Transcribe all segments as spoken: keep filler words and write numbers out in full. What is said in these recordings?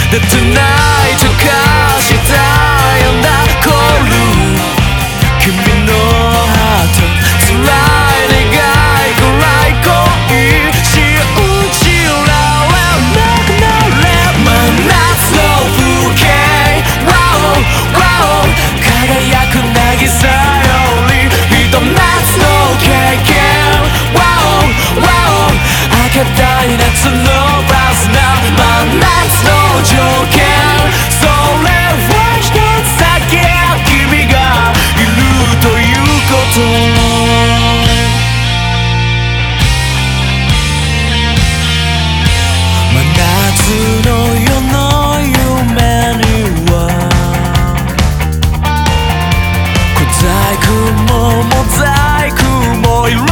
で Tonight 溶かしたようなコール君のハート辛い願いくらい恋信じられなくなれ真夏の風景 Wow Wow 輝く渚よりひと夏の経験 Wow Wow 開けたい夏のバスな真夏の条件それは一つだけ君がいるということ真夏の夜の夢には小細工もモザイクもいら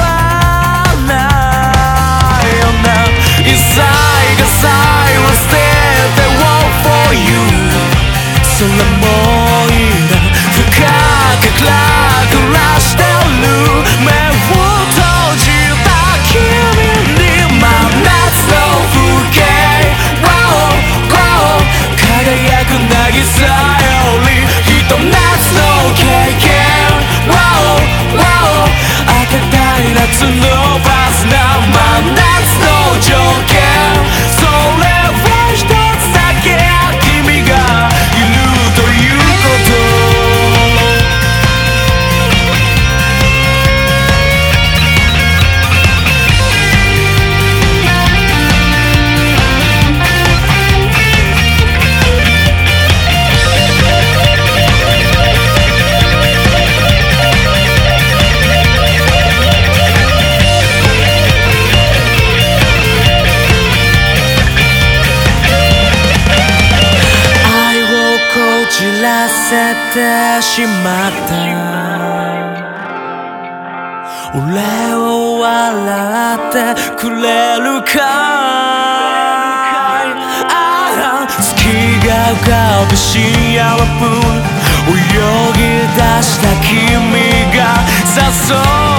ないよな一切がサイレンスで They want for you それもいいな深く暗くらしてる目を閉じた君に真夏の風景 Wow Wow 輝く渚よりひと夏の経験 Wow Wow 開けたい夏のバスな真夏の条件それは一つだけ君がいるということ散らせてしまった俺を笑ってくれるかいああ月が浮かぶ深夜はプール泳ぎ出した君が誘う